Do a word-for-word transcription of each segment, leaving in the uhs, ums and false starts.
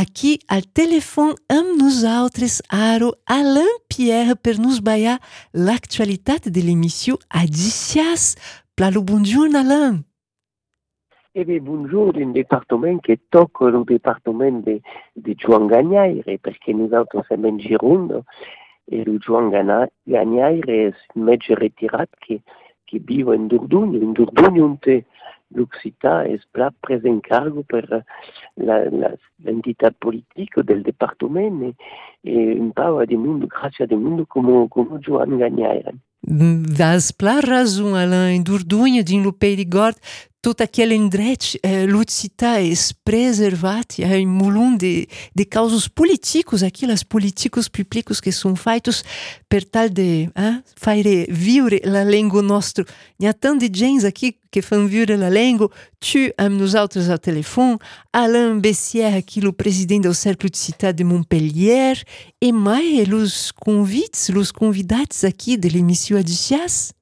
aqui al telefon amb nosaltres aro Alain Pierre per nos baiar l'actualitat de l'émission Adicias. Plalo bonjour Alain. Eh bien, bonjour d'un département qui toque le département de, de Joan Gagnaire, parce que nous autres sommes en Gironde, et le Joan Gagnaire est un médecin retiré qui, qui vit en Dordogne. En Dordogne, on est l'Occità est plat pris en cargo per la, la, l'entità politica del département et, et un peu de monde, grâce à des monde comme, comme Joan Gagnaire. Vas pla raison, Alain, em Dordogne, din lo Périgord, tot aquele indret, eh, l'Occità és preservat, hi ha un munt de, de causos políticos, aqueles políticos públicos que són feitos per tal de eh, faire viure la llengua nostra. Hi ha tant de gens aqui que fan viure la llengua, tu amb nosaltres al telefon, Alain Bessière, aqui o president del Cercle Occità de Montpellier, e mai los convits, los convidats aqui de l'émission Adicias.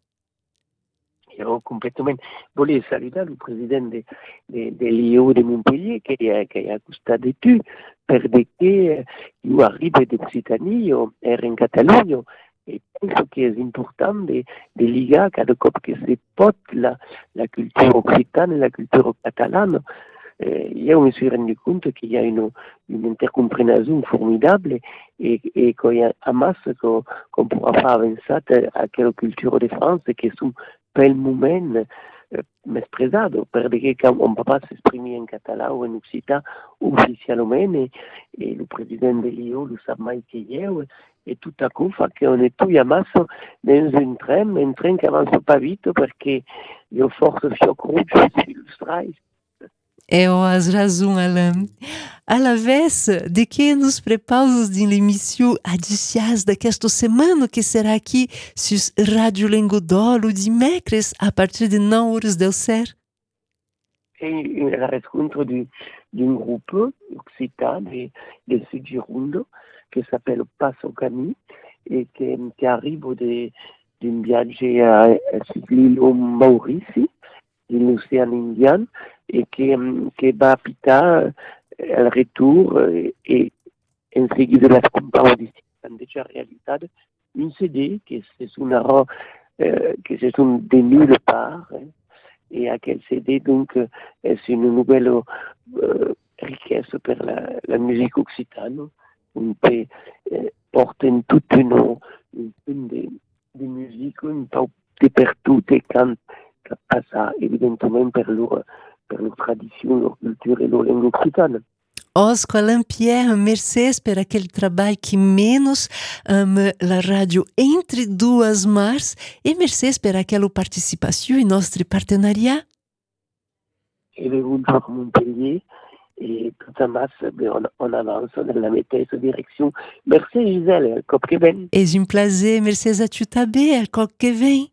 Oh, complètement. Je voulais saluer le président de, de, de l'I O de Montpellier qui est, qui est à côté de tu, parce qu'il arrive d'Occitanie et en Catalogne. Et je pense qu'il est important de, de lier cada cop que se pot la, la culture occitane et la culture catalane. Eh, je me suis rendu compte qu'il y a une, une intercompréhension formidable et, et qu'il y a un masse qu'on, qu'on pourra faire avancer à quelle culture de France qui sont pel moment eh, mespresado, perché on ne peut pas s'exprimer en català ou en occità officiellement et, et le président de l'I O le sait mai que eu et tout à coup fa qu'on est tout amasso dans un train, un train qui avance pas vite parce que il y a force fioc rouge sur le strike. Eu has razão, Alain. À la vez de que nos preparos de l'émission Adicias d'aquesta semana, que será aqui sur Rádio Lengodol o dimecres a partir de nove horas del ser. Et la rencontre du, d'un groupe occitan de, de Sud-Gironde qui s'appelle Passo Cami et qui, qui arrive de, d'un viage à, à l'île Mauricie, de l'océan Indien, et qui, qui va habiter al retour et en seguida de las composicions han déjà réalisé un C D qui se sonera, euh, qui se sonne de nulle part. Hein, et à quel C D, donc, c'est une nouvelle euh, richesse pour la, la musique occitane. On peut euh, porter toute une, une, une de, de musique, un peu de partout, et quand passa évidemment per leur, per leur tradition, leur culture et leur langue occitane. Osco Alain Pierre, mercês per aquele trabalho que menos um, la rádio entre duas mars e mercês per aquela participação em nosso partenariat. Et le bonjour à Montpellier et tout ça masse, on, on avance dans la méthode direction. Merci Gisèle, cop que ben. És um prazer, mercês a tu também, al cop que vem.